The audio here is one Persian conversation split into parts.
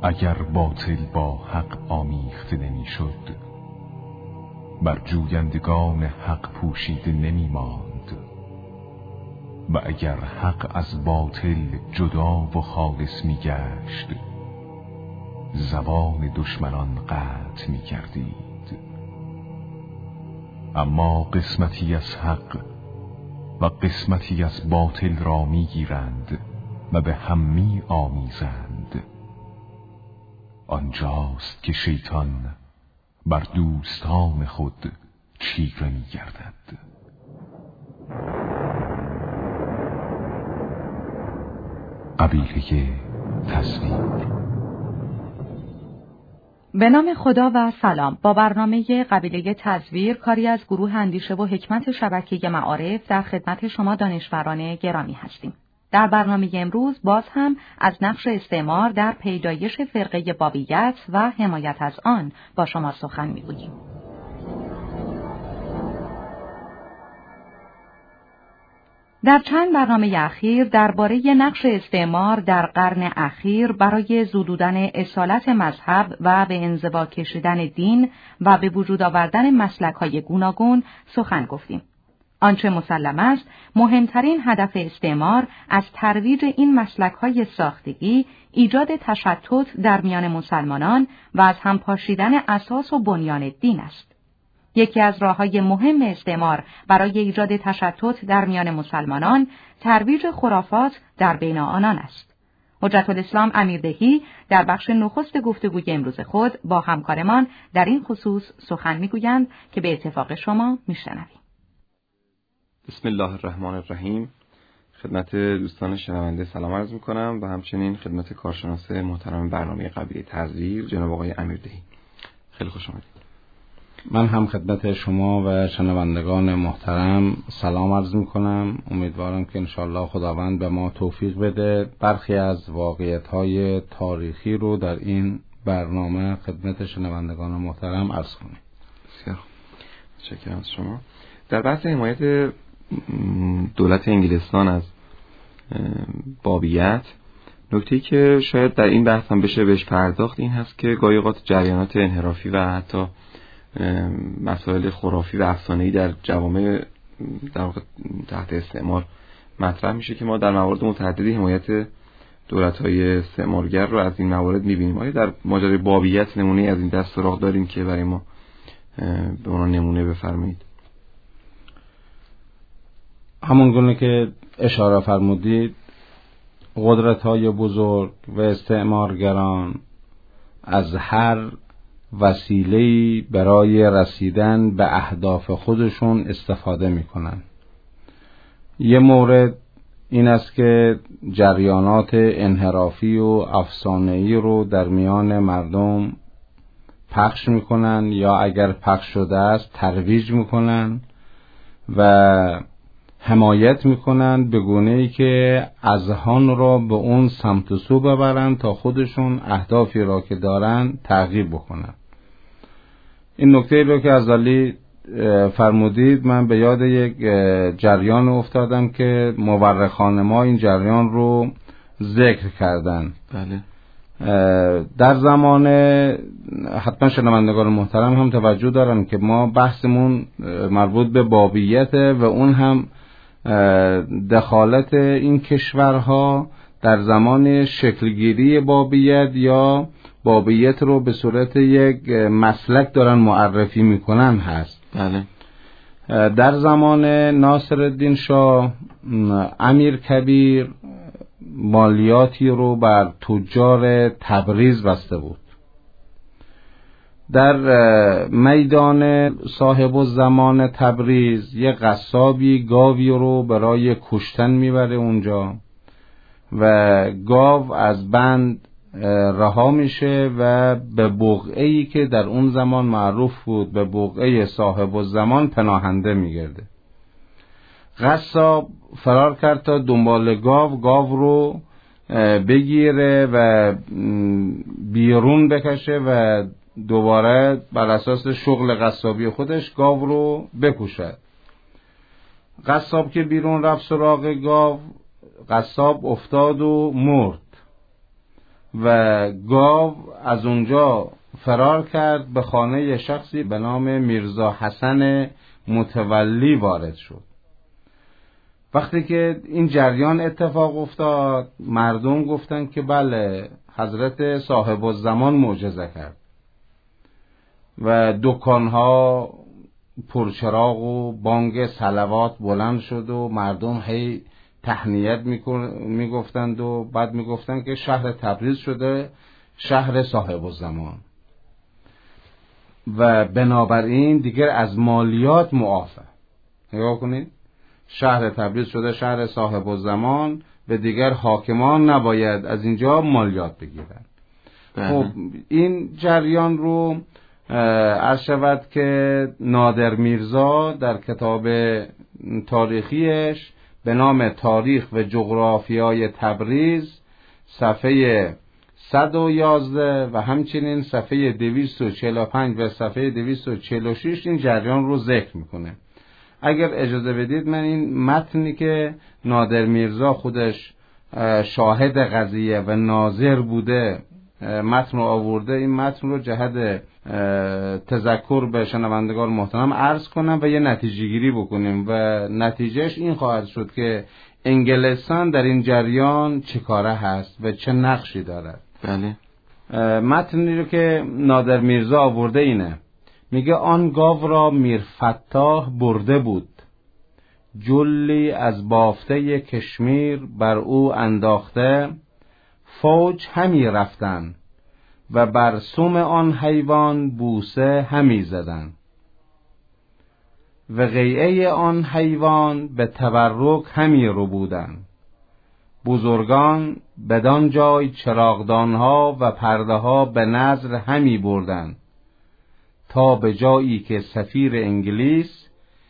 اگر باطل با حق آمیخته نمیشد، بر جویندگان حق پوشیده نمی ماند و اگر حق از باطل جدا و خالص می گشت، زبان دشمنان قطع می کردید. اما قسمتی از حق و قسمتی از باطل را می گیرند و به هم می آمیزند. آنجاست که شیطان بر دوستان خود چیره می گردد. قبیله تصویر. به نام خدا و سلام. با برنامه قبیله تصویر، کاری از گروه اندیشه و حکمت شبکه معارف، در خدمت شما دانشوران گرامی هستیم. در برنامه امروز باز هم از نقش استعمار در پیدایش فرقه بابیت و حمایت از آن با شما سخن می‌گوییم. در چند برنامه اخیر درباره نقش استعمار در قرن اخیر برای زدودن اصالت مذهب و به انزوا کشیدن دین و به وجود آوردن مسلک‌های گوناگون سخن گفتیم. آنچه مسلم است، مهمترین هدف استعمار از ترویج این مسلک‌های ساختگی، ایجاد تشتت در میان مسلمانان و از هم پاشیدن اساس و بنیان دین است. یکی از راه‌های مهم استعمار برای ایجاد تشتت در میان مسلمانان، ترویج خرافات در بین آنان است. حجت الاسلام امیردهی در بخش نخست گفتگوی امروز خود با همکارمان در این خصوص سخن می‌گویند که به اتفاق شما می‌شنویم. بسم الله الرحمن الرحیم. خدمت دوستان شنونده سلام عرض می‌کنم و همچنین خدمت کارشناس محترم برنامه قبیله تصویر جناب آقای امیردهی. خیلی خوش آمدید. من هم خدمت شما و شنوندگان محترم سلام عرض می‌کنم. امیدوارم که انشاءالله خداوند به ما توفیق بده برخی از واقعیت‌های تاریخی رو در این برنامه خدمت شنوندگان محترم عرض کنیم. بسیار متشکرم از شما. در بحث حمایت دولت انگلستان از بابیت، نکته‌ای که شاید در این بحث هم بشه بهش پرداخت این هست که گاهی اوقات جریانات انحرافی و حتی مسائل خرافی و افسانه‌ای در جوامع در واقع تحت استعمار مطرح میشه که ما در موارد متعددی حمایت دولت‌های استعمارگر رو از این موارد می‌بینیم. آیا در ماجرای بابیت نمونه از این دست سراغ داریم که برای ما به عنوان نمونه بفرمایید؟ همون گونه که اشاره فرمودید، قدرت‌های بزرگ و استعمارگران از هر وسیله‌ای برای رسیدن به اهداف خودشون استفاده می‌کنن. یه مورد این است که جریانات انحرافی و افسانه‌ای رو در میان مردم پخش می‌کنن یا اگر پخش شده است ترویج می‌کنن و حمایت میکنند به گونه‌ای که اذهان را به اون سمت و سو ببرند تا خودشون اهدافی را که دارن تغییر بکنن. این نکته رو که از علی فرمودید، من به یاد یک جریان افتادم که مورخان ما این جریان رو ذکر کردن. بله. در زمان حتما شنوندگان محترم هم توجه دارن که ما بحثمون مربوط به بابیته و اون هم دخالت این کشورها در زمان شکلگیری بابیت یا بابیت رو به صورت یک مسلک دارن معرفی میکنن هست. بله. در زمان ناصرالدین شاه امیر کبیر مالیاتی رو بر تجار تبریز بسته بود. در میدان صاحب الزمان تبریز یه قصابی گاوی رو برای کشتن میبره اونجا و گاو از بند رها میشه و به بقعه‌ای که در اون زمان معروف بود به بقعه صاحب الزمان پناهنده میگرده. قصاب فرار کرد تا دنبال گاو رو بگیره و بیرون بکشه و دوباره بر اساس شغل قصابی خودش گاو رو بکشد. قصاب که بیرون رفت سراغ گاو، قصاب افتاد و مرد و گاو از اونجا فرار کرد، به خانه شخصی به نام میرزا حسن متولی وارد شد. وقتی که این جریان اتفاق افتاد، مردم گفتن که بله، حضرت صاحب الزمان معجزه کرد و دکانها پرچراغ و بانگ صلوات بلند شد و مردم هی تهنیت میگفتند و بعد میگفتند که شهر تبریز شده شهر صاحب الزمان و بنابراین دیگر از مالیات معافه. نگاه کنید، شهر تبریز شده شهر صاحب الزمان و دیگر حاکمان نباید از اینجا مالیات بگیرن. خب این جریان رو عرض شود که نادر میرزا در کتاب تاریخیش به نام تاریخ و جغرافیای تبریز صفحه 111 و همچنین صفحه 245 و صفحه 246 این جریان رو ذکر میکنه. اگر اجازه بدید من این متنی که نادر میرزا خودش شاهد قضیه و ناظر بوده متن رو آورده، این متن رو جهت تذکر به شنوندگان محترم عرض کنم و یه نتیجه گیری بکنیم و نتیجهش این خواهد شد که انگلستان در این جریان چه کاره هست و چه نقشی دارد. بله. متنی رو که نادر میرزا آورده اینه، میگه آن گاو را میر فتاح برده بود، جلی از بافته کشمیر بر او انداخته، فوج همی رفتن و بر سم آن حیوان بوسه همی زدن و قیعه آن حیوان به تبرک همی ربودن. بزرگان بدان جای چراغدانها و پرده ها به نظر همی بردن تا به جایی که سفیر انگلیس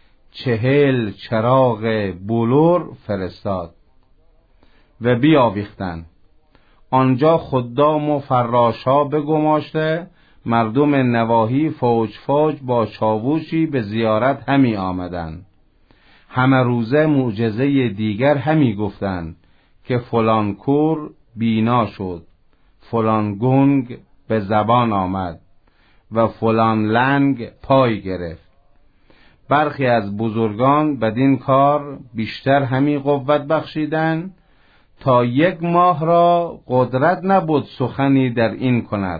40 چراغ بلور فرستاد و بیاویختن. آنجا خدام و فراشها بگماشته، مردم نواحی فوج با چاووشی به زیارت همی آمدن. همه روزه معجزه دیگر همی گفتند که فلان کور بینا شد، فلان گنگ به زبان آمد و فلان لنگ پای گرفت. برخی از بزرگان بدین کار بیشتر همی قوت بخشیدن تا 1 ماه را قدرت نبود سخنی در این کند.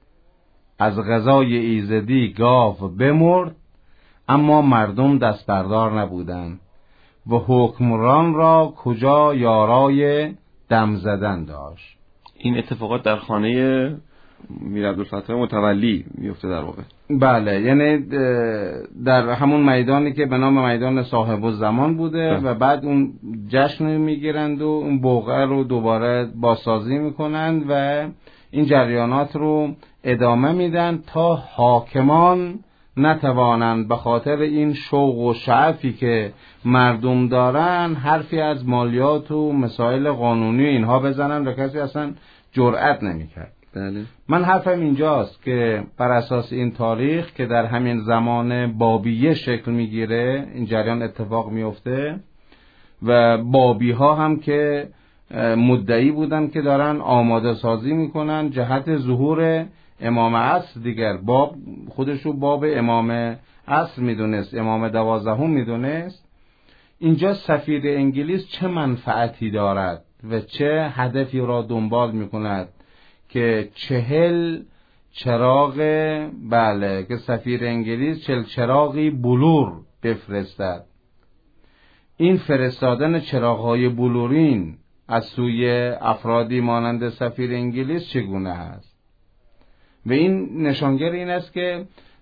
از غذای ایزدی گاو بمرد، اما مردم دست بردار نبودند و حکمران را کجا یارای دم زدن داشت. این اتفاقات در خانه میر عبدالفتاح متولی میفته در واقع. بله، یعنی در همون میدانی که به نام میدان صاحب الزمان بوده و بعد اون جشن میگیرند و اون بوقه رو دوباره بازسازی میکنند و این جریانات رو ادامه میدن تا حاکمان نتوانند به خاطر این شوق و شعفی که مردم دارن حرفی از مالیات و مسائل قانونی اینها بزنن و کسی اصلا جرأت نمیکرد. بله. من حرفم اینجاست که بر اساس این تاریخ که در همین زمان بابیه شکل میگیره این جریان اتفاق میفته و بابی ها هم که مدعی بودن که دارن آماده سازی میکنن جهت ظهور امام عصر. دیگر باب خودشو باب امام عصر میدونست، امام 12 میدونست. اینجا سفیر انگلیس چه منفعتی دارد و چه هدفی را دنبال میکند که 40 چراغ، بله، که سفیر انگلیس 40 چراغی بلور بفرستد. این فرستادن چراغ‌های بلورین از سوی افرادی مانند سفیر انگلیس چگونه است؟ و این نشانگر این است که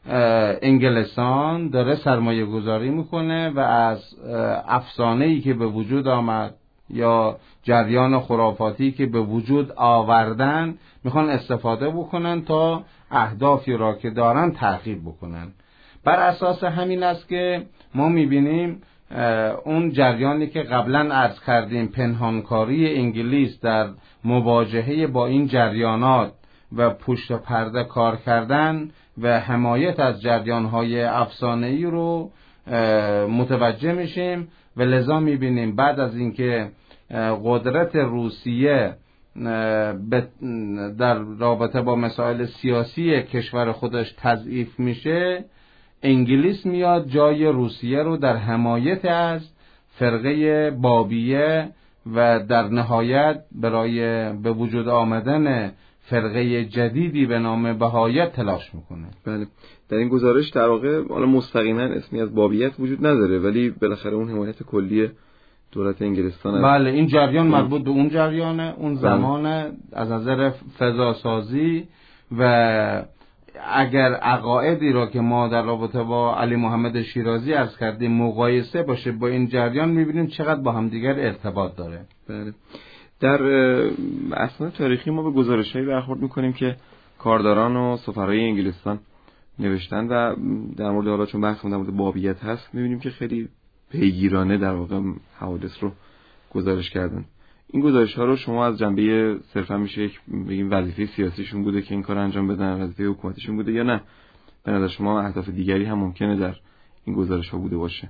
انگلستان داره سرمایه گذاری میکنه و از افسانه‌ای که به وجود آمد یا جریان خرافاتی که به وجود آوردن میخوان استفاده بکنن تا اهدافی را که دارن تحقیق بکنن. بر اساس همین است که ما میبینیم اون جریانی که قبلا عرض کردیم، پنهانکاری انگلیس در مواجهه با این جریانات و پشت پرده کار کردن و حمایت از جریانهای افسانه‌ای رو متوجه میشیم و لذا میبینیم بعد از اینکه قدرت روسیه در رابطه با مسائل سیاسی کشور خودش تضعیف میشه، انگلیس میاد جای روسیه رو در حمایت از فرقه بابیه و در نهایت برای به وجود آمدن فرقه جدیدی به نام بهایت تلاش میکنه. بله، در این گزارش در واقع حالا مستقیما اسمی از بابیت وجود نداره، ولی بالاخره اون حمایت کلی دولت انگلستان است. بله، این جریان مربوط به اون جریانه، اون زمان از نظر فضاسازی و اگر عقایدی را که ما در رابطه با علی محمد شیرازی عرض کردیم مقایسه باشه با این جریان، میبینیم چقدر با همدیگر ارتباط داره. بله. در اسناد تاریخی ما به گزارش‌هایی برخورد می‌کنیم که کارداران و سفرای انگلستان نوشتن و در مورد حالا چون بحث در مورد بابیت هست می‌بینیم که خیلی پیگیرانه در واقع حوادث رو گزارش کردن. این گزارش‌ها رو شما از جنبه صرفا میشه بگیم وظیفه سیاسیشون بوده که این کار انجام بدن، وظیفه حکومتیشون بوده، یا نه به نظر شما اهداف دیگری هم ممکنه در این گزارش‌ها بوده باشه؟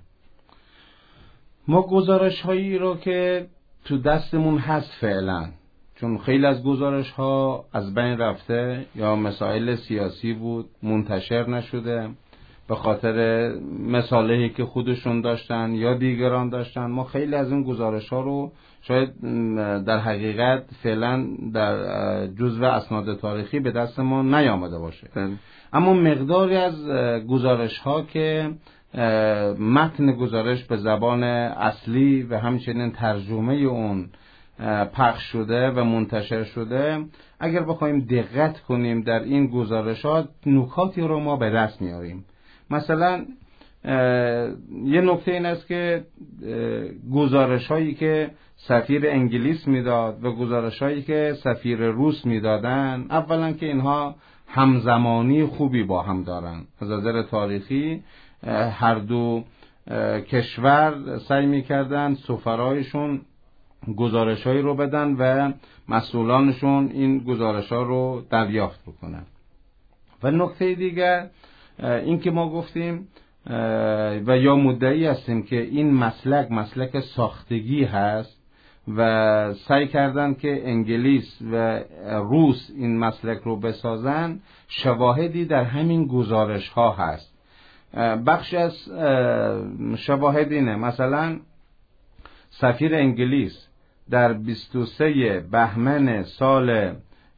ما گزارش‌هایی رو که تو دستمون هست فعلا، چون خیلی از گزارش‌ها از بین رفته یا مسائل سیاسی بود منتشر نشده به خاطر مصالحی که خودشون داشتن یا دیگران داشتن، ما خیلی از این گزارش‌ها رو شاید در حقیقت فعلا در جزو اسناد تاریخی به دست ما نیامده باشه. اما مقداری از گزارش‌ها که متن گزارش به زبان اصلی و همچنین ترجمه اون پخش شده و منتشر شده، اگر بخوایم دقت کنیم در این گزارشات نکاتی رو ما به دست میاریم. مثلا یه نکته این است که گزارش هایی که سفیر انگلیس میداد و گزارش هایی که سفیر روس میدادن، اولا که اینها همزمانی خوبی با هم دارن از نظر تاریخی. هر دو کشور سعی میکردن سفرایشون گزارش هایی رو بدن و مسئولانشون این گزارش ها رو دریافت بکنن. و نکته دیگر این که ما گفتیم و یا مدعی هستیم که این مسلک ساختگی هست و سعی کردن که انگلیس و روس این مسلک رو بسازن. شواهدی در همین گزارش ها هست. بخش از شواهد اینه، مثلا سفیر انگلیس در 23 بهمن سال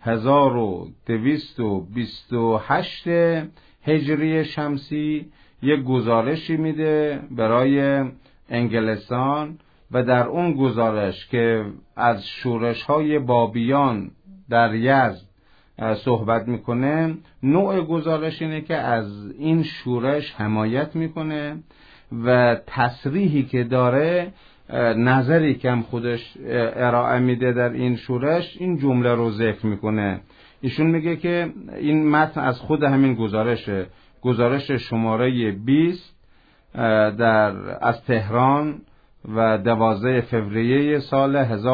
1228 هجری شمسی یک گزارشی میده برای انگلستان و در اون گزارش که از شورش‌های بابیان در یزد صحبت میکنه، نوع گزارش اینه که از این شورش حمایت میکنه و تصریحی که داره، نظری که هم خودش ارائه میده در این شورش، این جمله رو ذکر میکنه. ایشون میگه که این متن از خود همین گزارش شماره 20 از تهران و 12 فوریه سال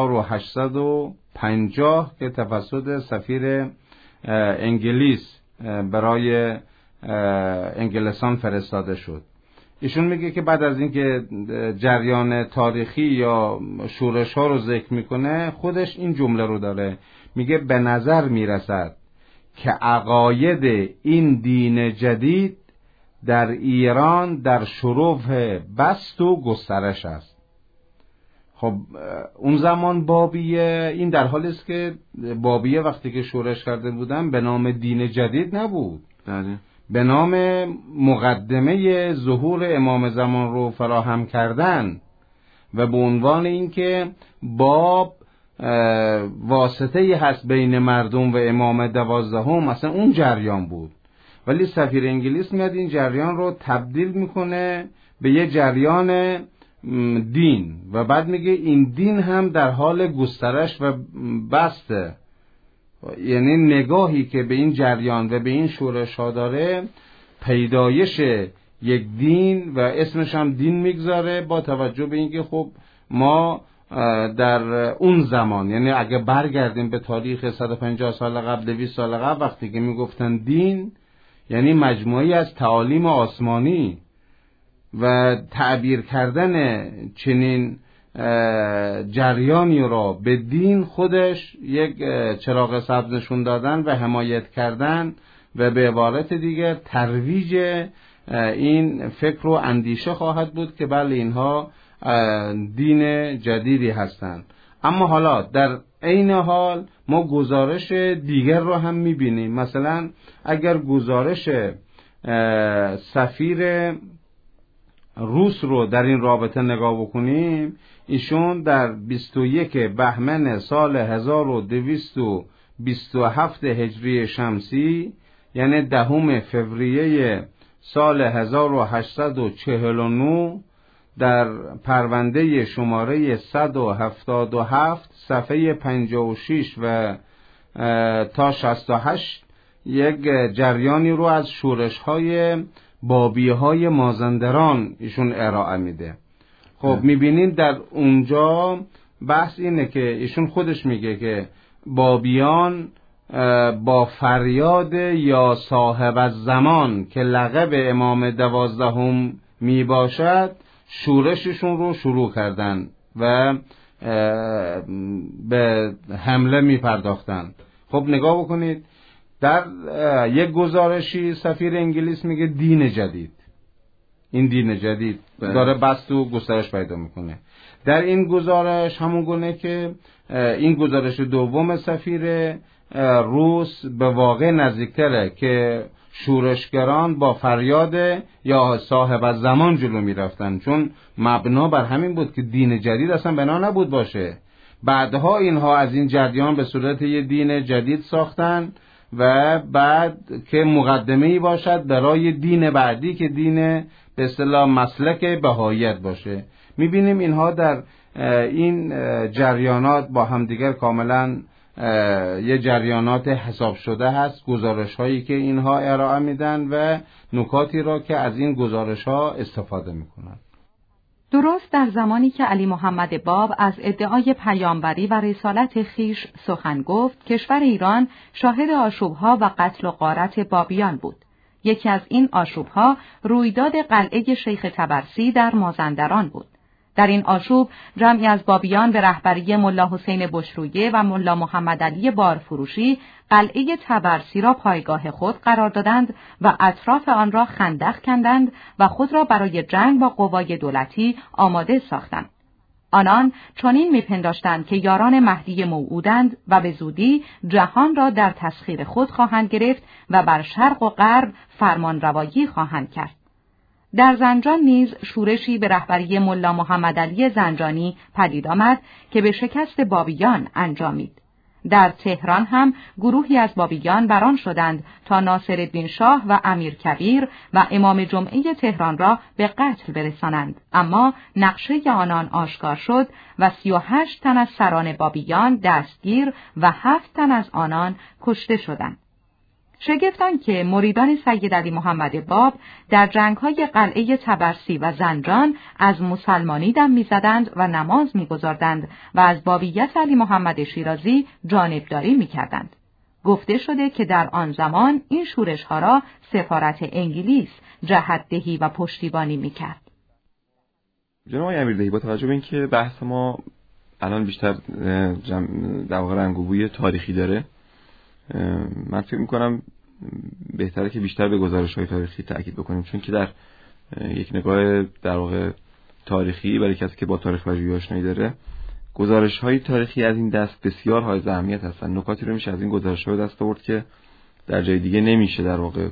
1850 که توسط سفیر انگلیس برای انگلستان فرستاده شد. ایشون میگه که بعد از اینکه جریان تاریخی یا شورش ها رو ذکر میکنه، خودش این جمله رو داره، میگه به نظر میرسد که عقاید این دین جدید در ایران در شرف بسط و گسترش است. خب اون زمان بابیه، این در حالی است که بابیه وقتی که شورش کرده بودن به نام دین جدید نبود، به نام مقدمه ظهور امام زمان رو فراهم کردن و به عنوان اینکه باب واسطه‌ای هست بین مردم و امام 12، مثلا اون جریان بود. ولی سفیر انگلیس میاد این جریان رو تبدیل میکنه به یه جریان دین و بعد میگه این دین هم در حال گسترش و بسته. یعنی نگاهی که به این جریان و به این شورش ها داره، پیدایش یک دین و اسمش هم دین میگذاره، با توجه به اینکه خب ما در اون زمان، یعنی اگه برگردیم به تاریخ 150 سال قبل، 200 سال قبل، وقتی که میگفتن دین یعنی مجموعی از تعالیم آسمانی و تعبیر کردن چنین جریانی را به دین خودش یک چراغ سبز نشون دادن و حمایت کردن و به عبارت دیگر ترویج این فکر و اندیشه خواهد بود که بله اینها دین جدیدی هستند. اما حالا در عین حال ما گزارش دیگر رو هم میبینیم. مثلا اگر گزارش سفیر روس رو در این رابطه نگاه بکنیم، ایشون در 21 بهمن سال 1227 هجری شمسی، یعنی 10 فوریه سال 1849، در پرونده شماره 177 صفحه 56 و تا 68 یک جریانی رو از شورش‌های بابی‌های مازندران ایشون ارائه میده. خب میبینیم در اونجا بحث اینه که ایشون خودش میگه که بابیان با فریاد یا صاحب الزمان که لقب امام 12 می باشد شورششون رو شروع کردن و به حمله می پرداختن. خب نگاه بکنید، در یک گزارشی سفیر انگلیس میگه دین جدید، این دین جدید داره بست و گسترش پیدا میکنه. در این گزارش همون گونه که این گزارش دوم سفیر روس به واقع نزدیکتره که شورشگران با فریاد یا صاحب الزمان جلو میرفتن، چون مبنا بر همین بود که دین جدید اصلا بنا نبود باشه. بعدها اینها از این جریان به صورت یه دین جدید ساختن و بعد که مقدمه‌ای باشد برای دین بعدی که دین به اصطلاح مسلک بهاییت باشه. میبینیم اینها در این جریانات با همدیگر کاملا یه جریانات حساب شده هست، گزارش هایی که اینها ارائه میدن و نکاتی را که از این گزارش ها استفاده میکنن. درست در زمانی که علی محمد باب از ادعای پیامبری و رسالت خیش سخن گفت، کشور ایران شاهد آشوب‌ها و قتل و غارت بابیان بود. یکی از این آشوب‌ها رویداد قلعه شیخ طبرسی در مازندران بود. در این آشوب جمعی از بابیان به رهبری ملا حسین بشرویه و ملا محمد علی بارفروشی قلعه طبرسی را پایگاه خود قرار دادند و اطراف آن را خندق کندند و خود را برای جنگ با قوای دولتی آماده ساختند. آنان چنین می‌پنداشتند که یاران مهدی موعودند و به زودی جهان را در تسخیر خود خواهند گرفت و بر شرق و غرب فرمانروایی خواهند کرد. در زنجان نیز شورشی به رهبری ملا محمد علی زنجانی پدید آمد که به شکست بابیان انجامید. در تهران هم گروهی از بابیان بران شدند تا ناصرالدین شاه و امیر کبیر و امام جمعه تهران را به قتل برسانند، اما نقشه آنان آشکار شد و 38 تن از سران بابیان دستگیر و 7 تن از آنان کشته شدند. شگفتان که مریدان سید علی محمد باب در جنگ‌های قلعه طبرسی و زنجان از مسلمانی دم می‌زدند و نماز می‌گزاردند و از بابیت علی محمد شیرازی جانبداری می‌کردند. گفته شده که در آن زمان این شورش‌ها را سفارت انگلیس جهت‌دهی و پشتیبانی می‌کرد. جناب آقای امیردهی، با توجه به اینکه بحث ما الان بیشتر در واقع رنگ‌وبوی تاریخی داره، من فکر میکنم بهتره که بیشتر به گزارش‌های تاریخی تأکید بکنیم، چون که در یک نگاه در واقع تاریخی برای کسی که با تاریخ و جویی آشنایی داره، گزارش‌های تاریخی از این دست بسیار های اهمیت هستن. نکاتی رو میشه از این گزارش‌ها دست آورد که در جای دیگه نمیشه در واقع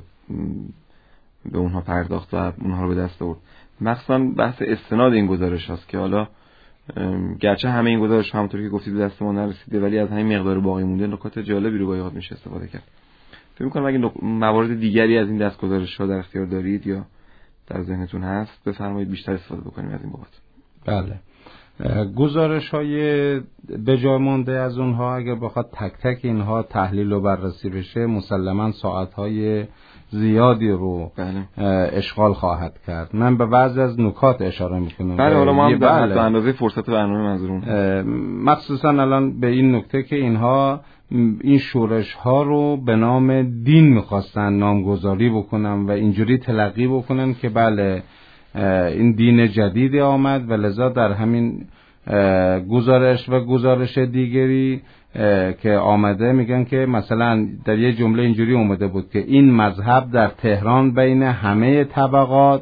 به اونها پرداخت و اونها رو به دست آورد. مخصوصا بحث استناد این گزارش هست که حالا گرچه همه این گزارش همونطوری که گفتید به دست ما نرسیده، ولی از همین مقدار باقی مونده نکات جالبی رو گاهی میشه استفاده کرد. فکر می‌کنم اگه موارد دیگری از این دست گزارش‌ها در اختیار دارید یا در ذهنتون هست بفرمایید بیشتر استفاده بکنیم از این بابت. بله، گزارش‌های به جای مونده از اونها اگر بخواد تک تک اینها تحلیل و بررسی بشه مسلماً ساعت‌های زیادی رو اشغال خواهد کرد. من به بعضی از نکات اشاره میکنم. بله، حالا ما هم به اندازه فرصت برنامه منظورم مخصوصا الان به این نکته که اینها این شورش ها رو به نام دین میخواستن نامگذاری بکنن و اینجوری تلقی بکنن که بله این دین جدیدی آمد و لذا در همین گزارش دیگری که آمده میگن که مثلا در یه جمله اینجوری اومده بود که این مذهب در تهران بین همه طبقات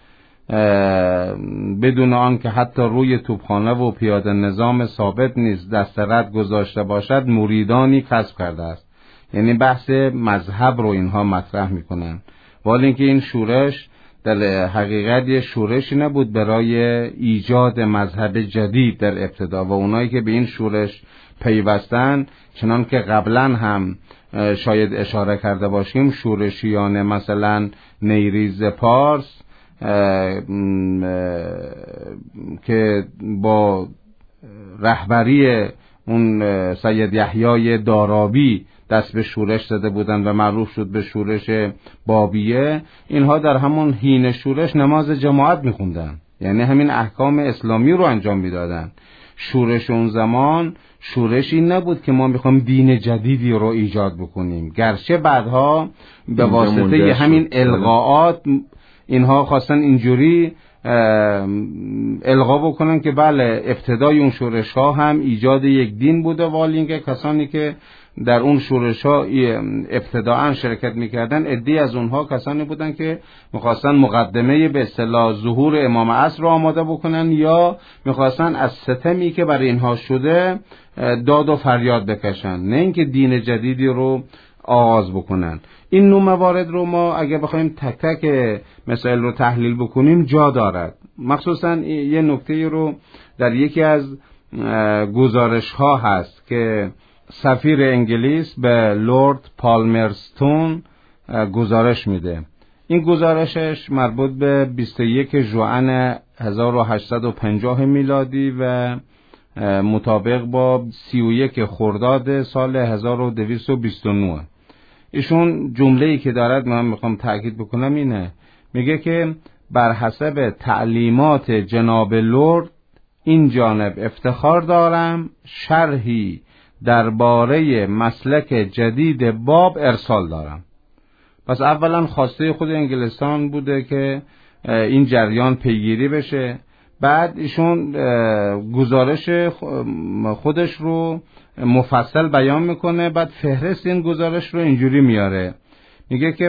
بدون آن که حتی روی توپخانه و پیاده نظام ثابت نیست دست رد گذاشته باشد مریدانی کسب کرده است. یعنی بحث مذهب رو اینها مطرح میکنن، ولی اینکه این شورش در حقیقت یه شورشی نبود برای ایجاد مذهب جدید در ابتدا، و اونایی که به این شورش پیوستن چنان که قبلا هم شاید اشاره کرده باشیم شورشیان مثلا نیریز پارس که با رهبری اون سید یحیای دارابی دست به شورش زده بودن و معروف شد به شورش بابیه، اینها در همون حین شورش نماز جماعت میخوندن، یعنی همین احکام اسلامی رو انجام میدادن. شورش اون زمان شورشی نبود که ما میخوام دین جدیدی رو ایجاد بکنیم، گرچه بعدها به واسطه همین القاءات اینها خواستن اینجوری القا بکنن که بله ابتدای اون شورش ها هم ایجاد یک دین بوده، ولی اینکه کسانی که در اون شورش ها ابتداعا شرکت میکردن عده‌ای از اونها کسانی بودن که میخواستن مقدمه به اصطلاح ظهور امام عصر رو آماده بکنن، یا میخواستن از ستمی که برای اینها شده داد و فریاد بکشن، نه اینکه دین جدیدی رو آغاز بکنن. این نوع موارد رو ما اگه بخوایم تک تک مسائل رو تحلیل بکنیم جا دارد. مخصوصا یه نکته رو در یکی از گزارش ها هست که سفیر انگلیس به لورد پالمرستون گزارش میده. این گزارشش مربوط به 21 ژوئن 1850 میلادی و مطابق با 31 خرداد سال 1229. ایشون جمله‌ای که دارد من میخوام تأکید بکنم اینه، میگه که بر حسب تعلیمات جناب لرد این جانب افتخار دارم شرحی درباره مسلک جدید باب ارسال دارم. پس اولا خواسته خود انگلستان بوده که این جریان پیگیری بشه، بعد ایشون گزارش خودش رو مفصل بیان میکنه، بعد فهرست این گزارش رو اینجوری میاره، میگه که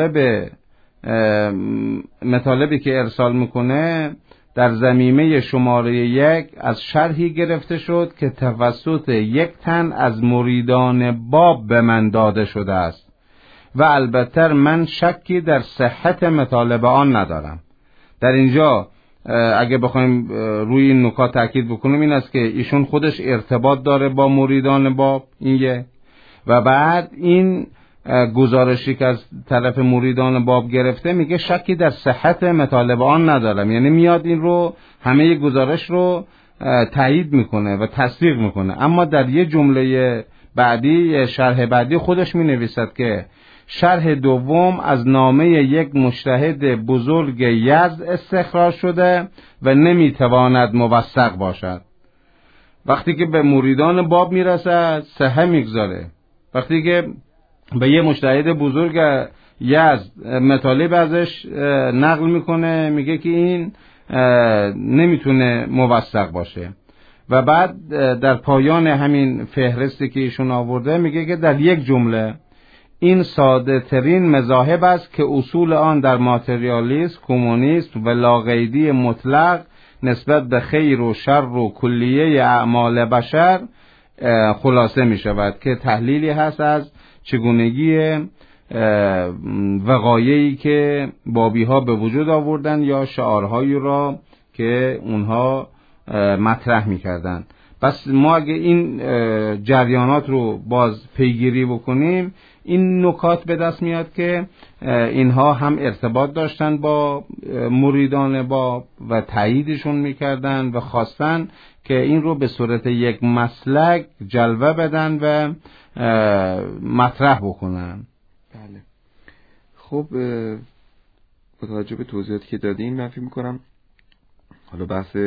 مطالبی که ارسال میکنه در ضمیمه شماره 1 از شرحی گرفته شد که توسط یک تن از مریدان باب به من داده شده است و البته من شکی در صحت مطالب آن ندارم. در اینجا اگه بخوایم روی این نکات تاکید بکنیم این است که ایشون خودش ارتباط داره با مریدان باب، این یک، و بعد این گزارشی که از طرف مریدان باب گرفته میگه شکی در صحت مطالب آن ندارم، یعنی میاد این رو همه گزارش رو تایید میکنه و تصدیق میکنه. اما در یه جمله بعدی شرح بعدی خودش مینویسد که شرح دوم از نامه یک مجتهد بزرگ یزد استخراج شده و نمیتواند موثق باشد. وقتی که به مریدان باب میرسد صحه میگذاره، وقتی که به یه مجتهد بزرگ یزد مطالب ازش نقل میکنه میگه که این نمیتونه موثق باشه. و بعد در پایان همین فهرستی که ایشون آورده میگه که در یک جمله این ساده ترین مذاهب است که اصول آن در ماتریالیسم، کمونیسم و لاقیدی مطلق نسبت به خیر و شر و کلیه اعمال بشر خلاصه می شود، که تحلیلی هست از چگونگی وقایعی که بابی ها به وجود آوردن یا شعارهایی را که اونها مطرح می کردن. پس ما اگه این جریانات رو باز پیگیری بکنیم این نکات به دست میاد که اینها هم ارتباط داشتن با مریدان باب و تاییدشون میکردن و خواستن که این رو به صورت یک مسلک جلوه بدن و مطرح بکنن. بله. خب با توجه به توضیحاتی که دادین من فکر میکنم حالا بحث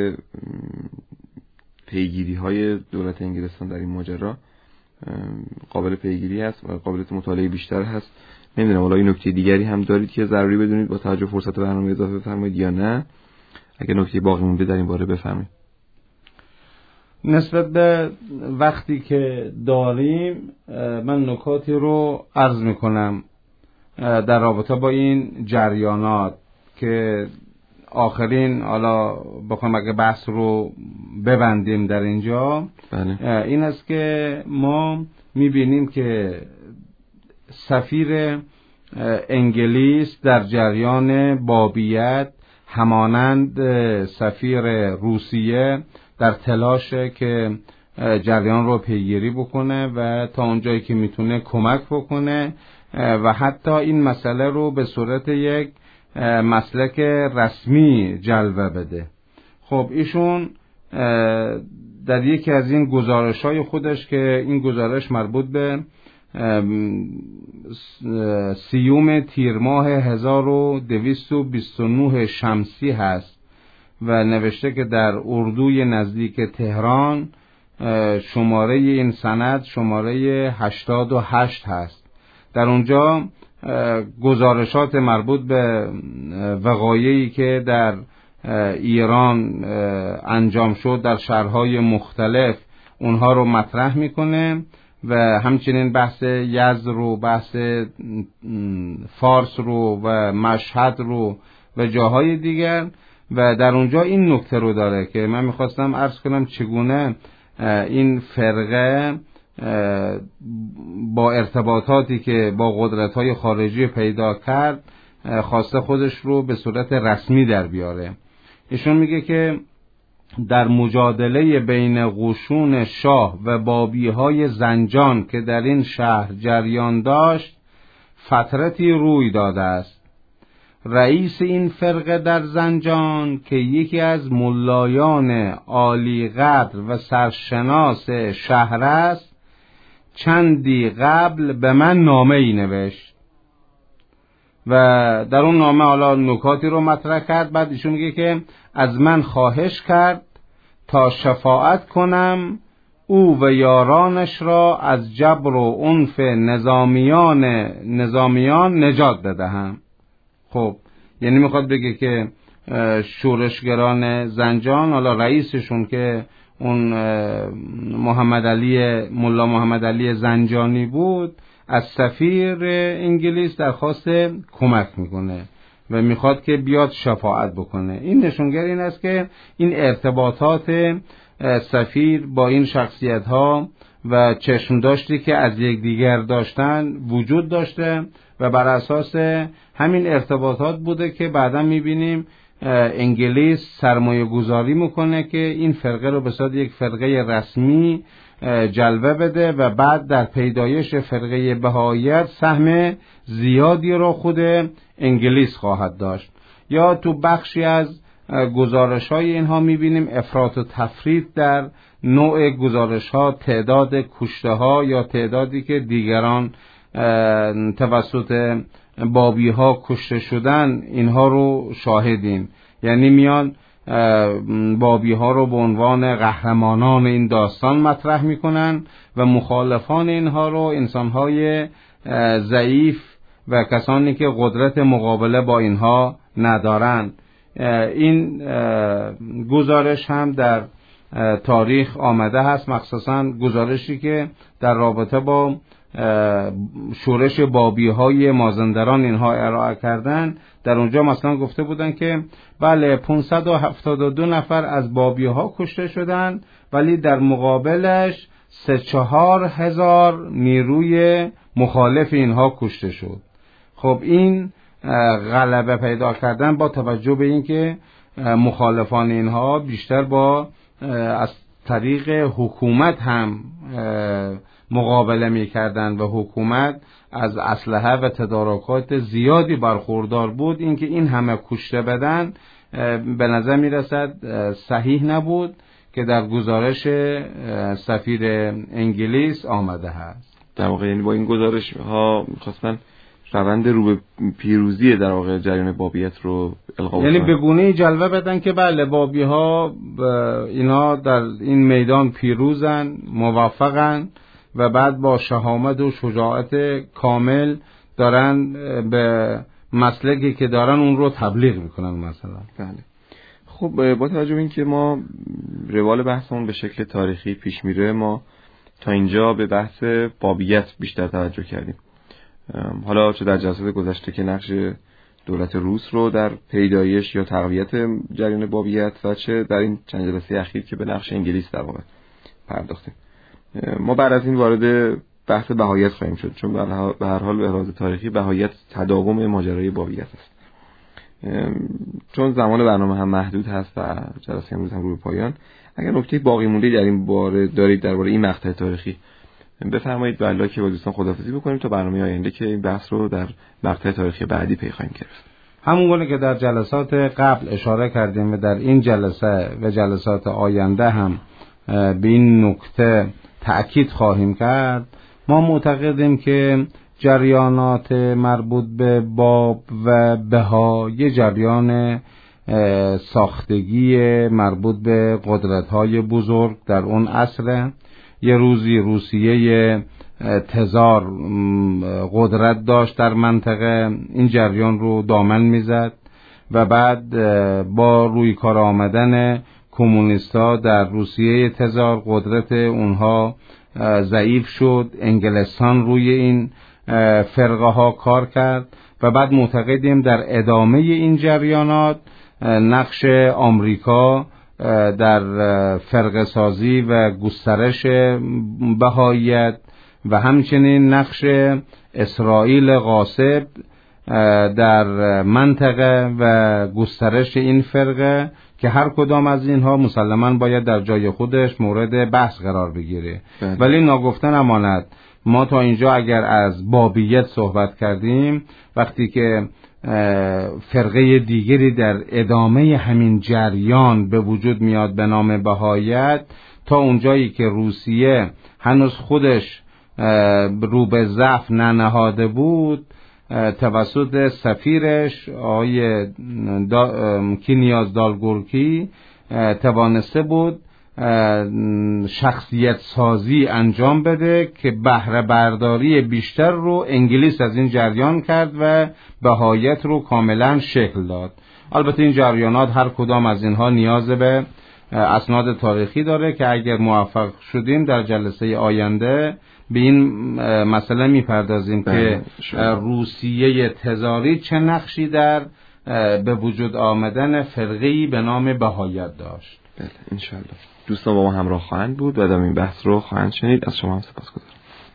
پیگیری های دولت انگلستان در این ماجرا قابل پیگیری است و قابلیت مطالعه بیشتر هست. نمیدونم حالا این نکته دیگری هم دارید که ضروری بدونید با توجه به فرصت برنامه اضافه بفرمایید یا نه؟ اگه نکته باقی مونده در این باره بفرمایید. نسبت به وقتی که داریم من نکاتی رو عرض میکنم در رابطه با این جریانات که آخرین، حالا بخوایم اگه بحث رو ببندیم در اینجا، بله. این است که ما میبینیم که سفیر انگلیس در جریان بابیت همانند سفیر روسیه در تلاشه که جریان رو پیگیری بکنه و تا اونجایی که میتونه کمک بکنه و حتی این مسئله رو به صورت یک مسلک رسمی جلوه بده. خب ایشون در یکی از این گزارش‌های خودش که این گزارش مربوط به 30 تیر ماه 1229 شمسی هست و نوشته که در اردوی نزدیک تهران شماره این سند شماره 88 هست. در اونجا گزارشات مربوط به وقایعی که در ایران انجام شد در شهرهای مختلف اونها رو مطرح میکنه و همچنین بحث یزد رو، بحث فارس رو و مشهد رو و جاهای دیگر و در اونجا این نکته رو داره که من میخواستم عرض کنم چگونه این فرقه با ارتباطاتی که با قدرت‌های خارجی پیدا کرد خواسته خودش رو به صورت رسمی در بیاره. ایشون میگه که در مجادله بین قشون شاه و بابی‌های زنجان که در این شهر جریان داشت فترتی روی داده است. رئیس این فرقه در زنجان که یکی از ملایان عالی قدر و سرشناس شهر است چندی قبل به من نامه ای نوشت و در اون نامه حالا نکاتی رو مطرح کرد. بعد ایشون میگه که از من خواهش کرد تا شفاعت کنم او و یارانش را از جبر و عنف نظامیان نجات بدهم. خب یعنی میخواد بگه که شورشگران زنجان، حالا رئیسشون که اون ملا محمد علی زنجانی بود، از سفیر انگلیس درخواست کمک میکنه و میخواد که بیاد شفاعت بکنه. این نشونگر این است که این ارتباطات سفیر با این شخصیت ها و چشم داشتی که از یکدیگر داشتن وجود داشته و بر اساس همین ارتباطات بوده که بعدا میبینیم انگلیس سرمایه گذاری میکنه که این فرقه رو به صورت یک فرقه رسمی جلوه بده و بعد در پیدایش فرقه بهائیت سهم زیادی رو خود انگلیس خواهد داشت. یا تو بخشی از گزارش‌های اینها می‌بینیم افراط و تفریط در نوع گزارش‌ها، تعداد کشته‌ها یا تعدادی که دیگران توسط بابی‌ها کشته شدن اینها رو شاهدیم. یعنی میان بابی‌ها رو به عنوان قهرمانان این داستان مطرح میکنن و مخالفان اینها رو انسان‌های ضعیف و کسانی که قدرت مقابله با اینها ندارن. این گزارش هم در تاریخ آمده هست، مخصوصاً گزارشی که در رابطه با شورش بابی‌های مازندران اینها ارائه کردن. در اونجا مثلا گفته بودن که بله 572 نفر از بابی‌ها کشته شدن ولی در مقابلش 3-4 هزار نیروی مخالف اینها کشته شد. خب این غلبه پیدا کردن با توجه به اینکه مخالفان اینها بیشتر با از طریق حکومت هم مقابله می‌کردند و حکومت از اسلحه و تدارکات زیادی برخوردار بود. اینکه این همه کشته بدن به نظر می‌رسد صحیح نبود که در گزارش سفیر انگلیس آمده هست. در واقع یعنی با این گزارش ها می‌خواستن روند رو به پیروزی در واقع جریان بابیت رو القا کنن، یعنی به گونه‌ای جلوه بدن که بله بابی‌ها اینا در این میدان پیروزن، موفقن و بعد با شهامت و شجاعت کامل دارن به مسلکی که دارن اون رو تبلیغ میکنن مثلا. بله. خب با توجه به اینکه ما روال بحثمون به شکل تاریخی پیش میره، ما تا اینجا به بحث بابیت بیشتر توجه کردیم. حالا چه در جلسات گذشته که نقش دولت روس رو در پیدایش یا تقویت جریان بابیت و چه در این چند جلسه اخیر که به نقش انگلیس در واقع پرداختیم. ما بعد از این وارد بحث بهایت خواهیم شد، چون به هر حال به لحاظ تاریخی بهایت تداوم ماجرای بابیت است. چون زمان برنامه هم محدود هست و جلسه امروز هم روی پایان، اگر نکته باقی مونده در این باره دارید درباره این مقطع تاریخی بفرمایید، والله که با دوستان خداحافظی بکنیم تا برنامه آینده که این بحث رو در مقطع تاریخی بعدی پی خواهیم گرفت. همونگونه که در جلسات قبل اشاره کردیم و در این جلسه و جلسات آینده هم به این نکته تأکید خواهیم کرد، ما معتقدیم که جریانات مربوط به باب و بها یه جریان ساختگی مربوط به قدرت‌های بزرگ در اون عصر. یه روزی روسیه تزار قدرت داشت در منطقه، این جریان رو دامن میزد و بعد با روی کار آمدن کمونیستا در روسیه تزار قدرت اونها ضعیف شد. انگلستان روی این فرقه ها کار کرد و بعد معتقدیم در ادامه این جریانات نقش آمریکا در فرقه سازی و گسترش بهاییت و همچنین نقش اسرائیل غاصب در منطقه و گسترش این فرقه که هر کدام از اینها مسلماً باید در جای خودش مورد بحث قرار بگیره. ولی ناگفته نماند ما تا اینجا اگر از بابیت صحبت کردیم، وقتی که فرقه دیگری در ادامه همین جریان به وجود میاد به نام بهاییت، تا اونجایی که روسیه هنوز خودش رو به ضعف ننهاده بود، توسط سفیرش آقای کینیاز دالگورکی توانسته بود شخصیت سازی انجام بده که بهره برداری بیشتر رو انگلیس از این جریان کرد و بهاییت رو کاملا شکل داد. البته این جریانات هر کدام از اینها نیاز به اسناد تاریخی داره که اگر موفق شدیم در جلسه آینده به این مسئله میپردازیم که روسیه تزاری چه نقشی در به وجود آمدن فرقه‌ای به نام بهاییت داشت. بله انشالله دوستان با ما همراه خواهند بود و این بحث رو خواهند شنید. از شما هم سپاسگزارم.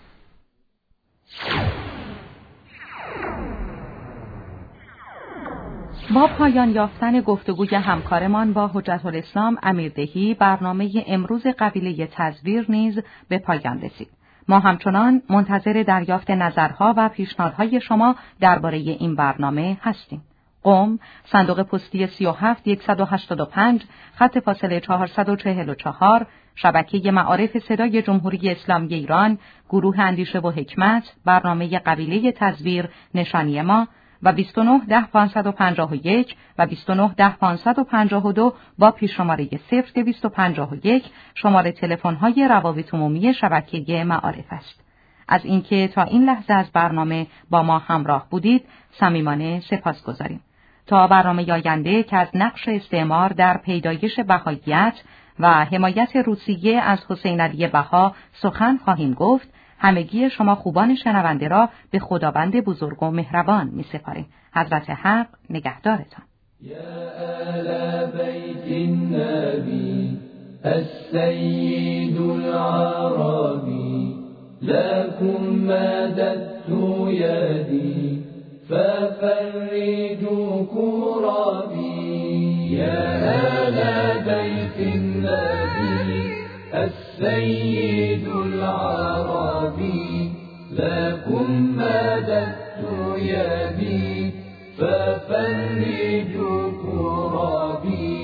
با پایان یافتن گفتگوی همکارمان با حجت الاسلام امیردهی، برنامه امروز قبیله تزویر نیز به پایان رسید. ما همچنان منتظر دریافت نظرها و پیشنهادهای شما درباره این برنامه هستیم. قم، صندوق پستی 37185، خط فاصله 444، شبکه معارف صدای جمهوری اسلامی ایران، گروه اندیشه و حکمت، برنامه قبیله تزویر، نشانی ما و 2910-551 و 2910-552 با پیش‌شماره 0251 شماره تلفن‌های روابط عمومی شبکه معارف است. از اینکه تا این لحظه از برنامه با ما همراه بودید صمیمانه سپاسگزاریم. تا برنامه آینده که از نقش استعمار در پیدایش بهاییت و حمایت روسیه از حسین علی بها سخن خواهیم گفت، همگی شما خوبان شنونده را به خداوند بزرگ و مهربان می‌سپاریم. حضرت حق نگهدارتان. یا آل بیت النبی السید العربی لكم مددت يدي ففرجوا كربي يا آل بيت النبي السيد العربي لكم مددت يدي ففرجوا كربي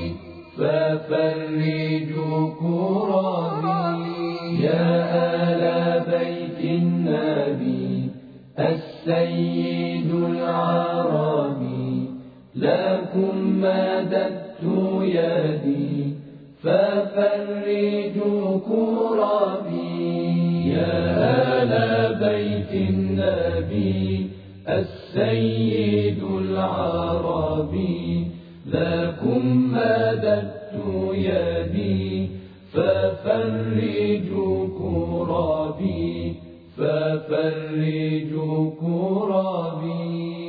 ففرجوا كربي يا آل بيت النبي السيد العربي لكم مددت يدي ففرجوا كربي يا آل بيت النبي السيد العربي لكم مددت ففرجوا كرابي ففرجوا كرابي